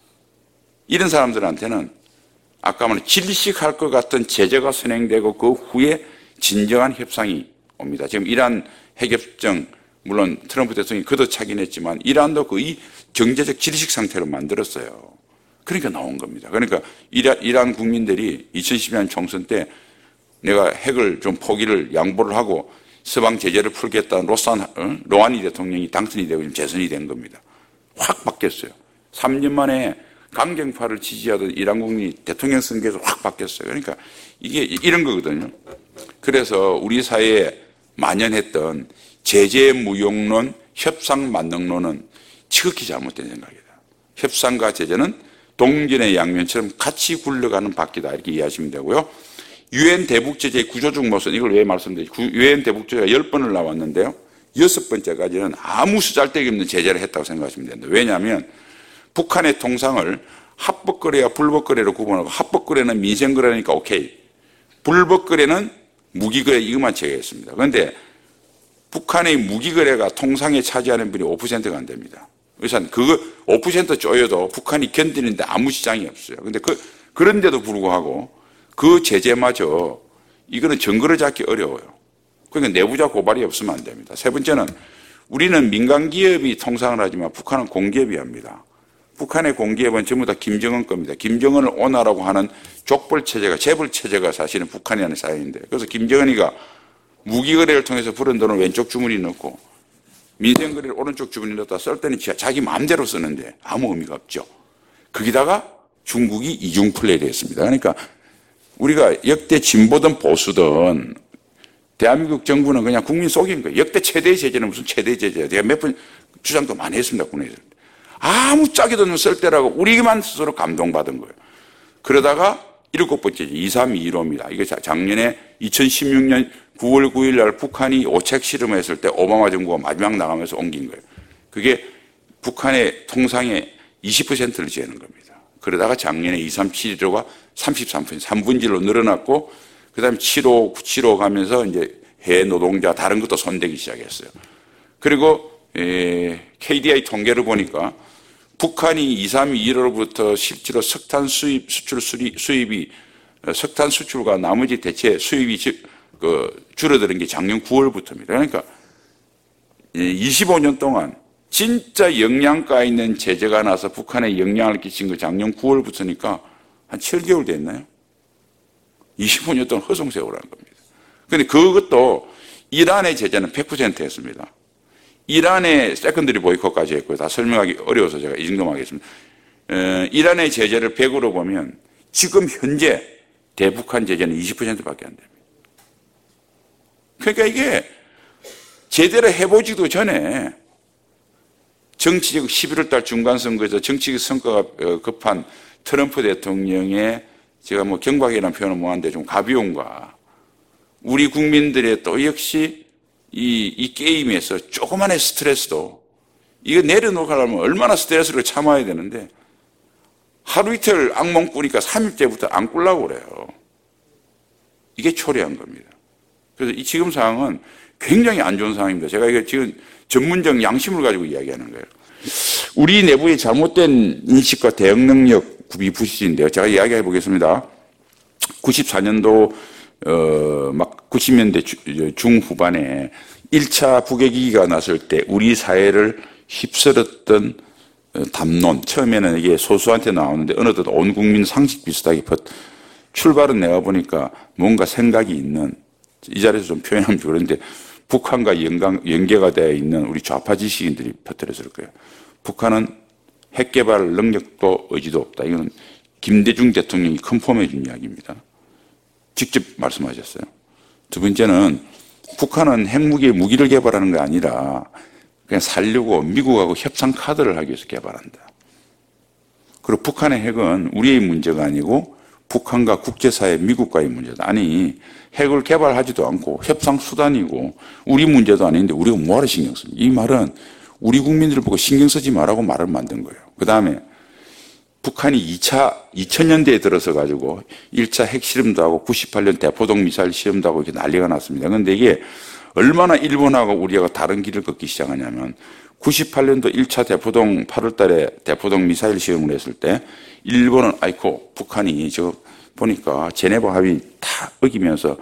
이런 사람들한테는 아까 말한 질식할 것 같은 제재가 선행되고 그 후에 진정한 협상이 옵니다. 지금 이란 핵협정 물론 트럼프 대통령이 걷어차긴 했지만 이란도 거의 경제적 질식 상태로 만들었어요. 그러니까 나온 겁니다. 그러니까 이란, 이란 국민들이 이천십 년 총선 때 내가 핵을 좀 포기를 양보를 하고 서방 제재를 풀겠다는 로산, 어? 로하니 대통령이 당선이 되고 재선이 된 겁니다. 확 바뀌었어요. 삼 년 만에 강경파를 지지하던 이란 국민이 대통령 선거에서 확 바뀌었어요. 그러니까 이게 이런 거거든요. 그래서 우리 사회에 만연했던 제재 무용론, 협상 만능론은 지극히 잘못된 생각이다. 협상과 제재는 동전의 양면처럼 같이 굴러가는 바퀴다 이렇게 이해하시면 되고요. 유엔 대북제재의 구조적 모순 이걸 왜 말씀드리죠? 유엔 대북제재가 열 번을 나왔는데요. 여섯 번째까지는 아무 쓰잘데기 없는 제재를 했다고 생각하시면 됩니다. 왜냐하면 북한의 통상을 합법거래와 불법거래로 구분하고 합법거래는 민생거래니까 오케이. 불법거래는 무기거래 이것만 제외했습니다. 그런데 북한의 무기거래가 통상에 차지하는 분이 오 퍼센트가 안 됩니다. 그래서 그거 오 퍼센트 쪼여도 북한이 견디는데 아무 지장이 없어요. 그런데 그, 그런데도 불구하고 그 제재마저 이거는 증거를 잡기 어려워요. 그러니까 내부자 고발이 없으면 안 됩니다. 세 번째는 우리는 민간 기업이 통상을 하지만 북한은 공기업이 합니다. 북한의 공기업은 전부 다 김정은 겁니다. 김정은을 오나라고 하는 족벌 체제가 재벌 체제가 사실은 북한이 하는 사회인데 그래서 김정은이가 무기거래를 통해서 벌은 돈을 왼쪽 주머니에 넣고 민생거래를 오른쪽 주머니에 넣었다 쓸 때는 자기 마음대로 쓰는데 아무 의미가 없죠. 거기다가 중국이 이중 플레이를 했습니다. 그러니까 우리가 역대 진보든 보수든 대한민국 정부는 그냥 국민 속인 거예요. 역대 최대 제재는 무슨 최대 제재예요. 제가 몇 번 주장도 많이 했습니다. 국내에서. 아무 짝에도 없는 쓸 때라고 우리만 스스로 감동받은 거예요. 그러다가 일곱 번째 이삼이일오입니다. 이게 작년에 이천십육 년 구월 구일 날 북한이 오책 실험했을 때 오바마 정부가 마지막 나가면서 옮긴 거예요. 그게 북한의 통상의 이십 퍼센트를 재는 겁니다. 그러다가 작년에 이삼칠일오가 삼십삼 퍼센트, 삼 분질로 늘어났고 그 다음에 칠오, 구칠오 가면서 이제 해외 노동자 다른 것도 손대기 시작했어요. 그리고 에, 케이디아이 통계를 보니까 북한이 이삼이일오로부터 실제로 석탄 수입, 수출 수입, 수입이 석탄 수출과 나머지 대체 수입이 그 줄어드는 게 작년 구월부터입니다. 그러니까 이십오 년 동안 진짜 영양가 있는 제재가 나서 북한에 영향을 끼친 거 작년 구월부터니까 한 칠 개월 됐나요? 이십오 년 동안 허송 세월하는 겁니다. 그런데 그것도 이란의 제재는 백 퍼센트였습니다. 이란의 세컨더리 보이콧까지 했고요. 다 설명하기 어려워서 제가 이 정도만 하겠습니다. 에, 이란의 제재를 백으로 보면 지금 현재 대북한 제재는 이십 퍼센트밖에 안 됩니다. 그러니까 이게 제대로 해보지도 전에 정치적 십일월 달 중간선거에서 정치적 성과가 급한 트럼프 대통령의 제가 뭐 경박이라는 표현은 뭐한데 좀 가벼움과 우리 국민들의 또 역시 이, 이 게임에서 조그만의 스트레스도 이거 내려놓으려면 얼마나 스트레스를 참아야 되는데 하루 이틀 악몽 꾸니까 삼 일째부터 안 꾸려고 그래요. 이게 초래한 겁니다. 그래서 이 지금 상황은 굉장히 안 좋은 상황입니다. 제가 이거 지금 전문적 양심을 가지고 이야기하는 거예요. 우리 내부의 잘못된 인식과 대응 능력 구비 부실인데요. 제가 이야기해 보겠습니다. 구십사 년도 어, 막 구십 년대 중후반에 일 차 북핵위기가 났을 때 우리 사회를 휩쓸었던 담론, 처음에는 이게 소수한테 나오는데 어느덧 온 국민 상식 비슷하게 출발은 내가 보니까 뭔가 생각이 있는, 이 자리에서 좀 표현하면 그런데 북한과 연관, 연계가 되어 있는 우리 좌파 지식인들이 퍼뜨렸을 거예요. 북한은 핵 개발 능력도 의지도 없다. 이거는 김대중 대통령이 컨펌해 준 이야기입니다. 직접 말씀하셨어요. 두 번째는 북한은 핵무기에 무기를 개발하는 게 아니라 그냥 살려고 미국하고 협상 카드를 하기 위해서 개발한다. 그리고 북한의 핵은 우리의 문제가 아니고 북한과 국제사회 미국과의 문제다. 아니 핵을 개발하지도 않고 협상 수단이고 우리 문제도 아닌데 우리가 뭐하러 신경 씁니까? 이 말은 우리 국민들을 보고 신경 쓰지 말라고 말을 만든 거예요. 그 다음에 북한이 이 차, 이천 년대에 들어서 가지고 일 차 핵실험도 하고 구십팔 년 대포동 미사일 시험도 하고 이렇게 난리가 났습니다. 그런데 이게 얼마나 일본하고 우리가 다른 길을 걷기 시작하냐면 구십팔 년도 일 차 대포동 팔월 달에 대포동 미사일 시험을 했을 때 일본은 아이코 북한이 저 보니까 제네바 합의 다 어기면서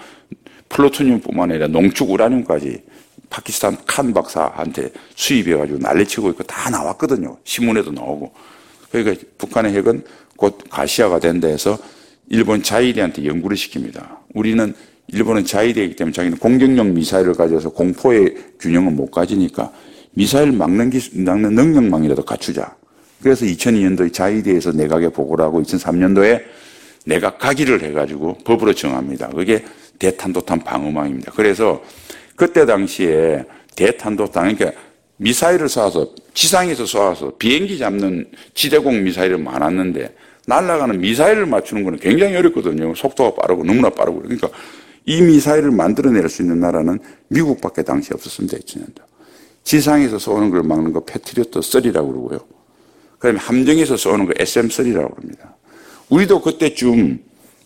플루토늄뿐만 아니라 농축 우라늄까지 파키스탄 칸 박사한테 수입해가지고 난리치고 있고 다 나왔거든요. 신문에도 나오고. 그러니까 북한의 핵은 곧 가시화가 된다 해서 일본 자위대한테 연구를 시킵니다. 우리는 일본은 자위대이기 때문에 자기는 공격용 미사일을 가져서 공포의 균형은 못 가지니까 미사일 막는 기술, 막는 능력망이라도 갖추자. 그래서 이천이 년도에 자위대에서 내각에 보고를 하고 이천삼 년도에 내각 가기를 해가지고 법으로 정합니다. 그게 대탄도탄 방어망입니다. 그래서 그때 당시에 대탄도탄, 그러니까 미사일을 쏴서 지상에서 쏴서 비행기 잡는 지대공 미사일은 많았는데 날아가는 미사일을 맞추는 거는 굉장히 어렵거든요. 속도가 빠르고 너무나 빠르고. 그러니까 이 미사일을 만들어낼 수 있는 나라는 미국밖에 당시 없었습니다. 이천 년도. 지상에서 쏘는 걸 막는 거 패트리어트 삼이라고 그러고요. 그다음에 함정에서 쏘는 거 에스엠 삼이라고 그럽니다. 우리도 그때쯤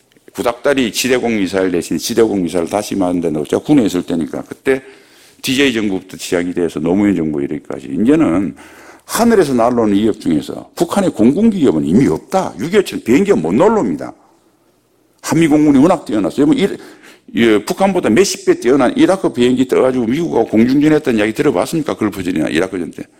구닥다리 지대공 미사일 대신 지대공 미사일을 다시 만든다고 제가 군에 있을 때니까 그때 디제이 정부부터 시작이 돼서 노무현 정부 이르기까지 이제는 하늘에서 날아오는 위협 중에서 북한의 공군 기업은 이미 없다. 육이오칠 비행기가 못 날아옵니다. 한미공군이 워낙 뛰어났어요. 뭐 일, 예, 북한보다 몇십 배 뛰어난 이라크 비행기 떠가지고 미국하고 공중전했다는 이야기 들어봤습니까? 걸프전이나 이라크전 때.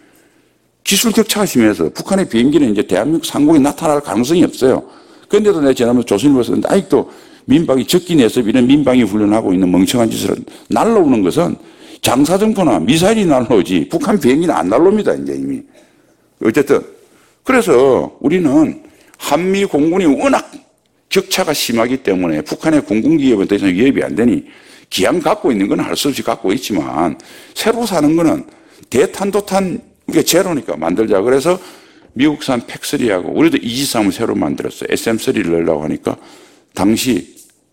기술 격차가 심해서 북한의 비행기는 이제 대한민국 상공에 나타날 가능성이 없어요. 그런데도 내가 지난번에 조선일보에 썼는데 아직도 민방위 적기 내섭 이런 민방위 훈련하고 있는 멍청한 짓을 날라오는 것은 장사정포나 미사일이 날라오지 북한 비행기는 안 날라옵니다. 이제 이미. 어쨌든 그래서 우리는 한미 공군이 워낙 격차가 심하기 때문에 북한의 공군 기업은 더 이상 위협이 안 되니 기왕 갖고 있는 건 할 수 없이 갖고 있지만 새로 사는 거는 대탄도탄 이게 제로니까 만들자. 그래서 미국산 팩쓰리하고 우리도 이지삼을 새로 만들었어요. 에스엠 쓰리를 넣으려고 하니까 당시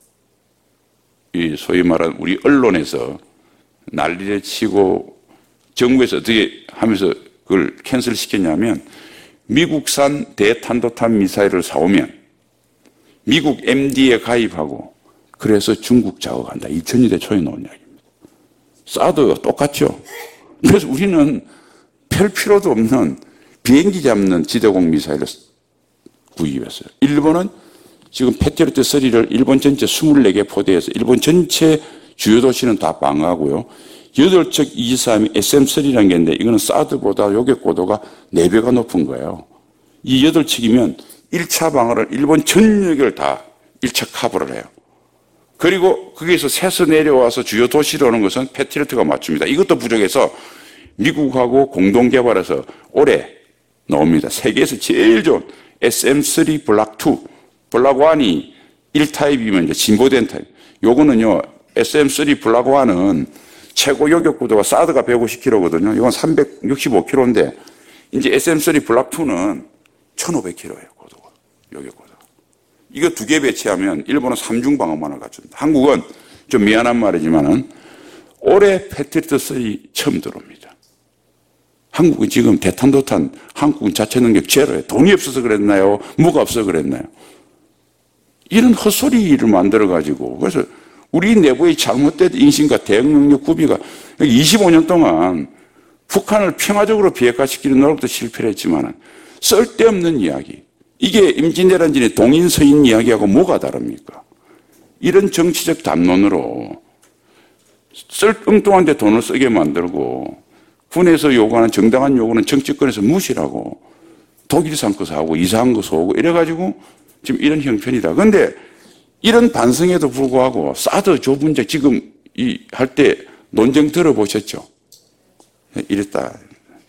이 소위 말하는 우리 언론에서 난리를 치고 정부에서 어떻게 하면서 그걸 캔슬 시켰냐면 미국산 대탄도탄 미사일을 사오면 미국 엠디에 가입하고 그래서 중국 작업한다. 이천 년대 초에 나온 이야기입니다. 사드가 똑같죠. 그래서 우리는 펼 필요도 없는 비행기 잡는 지대공 미사일을 구입했어요. 일본은 지금 패트리어트 삼을 일본 전체 이십사 개 포대에서 일본 전체 주요 도시는 다 방어하고요. 여덟 척 이지삼이 에스엠 삼이라는 게 있는데 이거는 사드보다 요격 고도가 네 배가 높은 거예요. 이 여덟 척이면 일 차 방어를 일본 전역을 다 일 차 커버를 해요. 그리고 거기에서 새서 내려와서 주요 도시로 오는 것은 패트리어트가 맞춥니다. 이것도 부족해서 미국하고 공동 개발해서 올해 나옵니다. 세계에서 제일 좋은 에스엠 쓰리 블락 투, 블락 원이 일 타입이면 이제 진보된 타입. 요거는요, 에스엠 쓰리 블락 원은 최고 요격 고도가 사드가 백오십 킬로미터거든요. 이건 삼백육십오 킬로미터인데, 이제 에스엠 쓰리 블락 투는 천오백 킬로미터예요, 고도가. 요격 고도가. 이거 두 개 배치하면 일본은 삼중 방어만을 갖춘다. 한국은 좀 미안한 말이지만은 올해 패트리어트 쓰리 처음 들어옵니다. 한국은 지금 대탄도탄 한국은 자체 능력 제로예요. 돈이 없어서 그랬나요? 뭐가 없어서 그랬나요? 이런 헛소리를 만들어가지고, 그래서 우리 내부의 잘못된 인식과 대응 능력 구비가 이십오 년 동안 북한을 평화적으로 비핵화시키는 노력도 실패를 했지만 쓸데없는 이야기. 이게 임진왜란전의 동인서인 이야기하고 뭐가 다릅니까? 이런 정치적 담론으로 쓸 엉뚱한 데 돈을 쓰게 만들고 군에서 요구하는 정당한 요구는 정치권에서 무시하고 독일산 거 사고 이상한 거 사고 이래가지고 지금 이런 형편이다. 그런데 이런 반성에도 불구하고 사드 조 분쟁 지금 이 할 때 논쟁 들어보셨죠? 이랬다.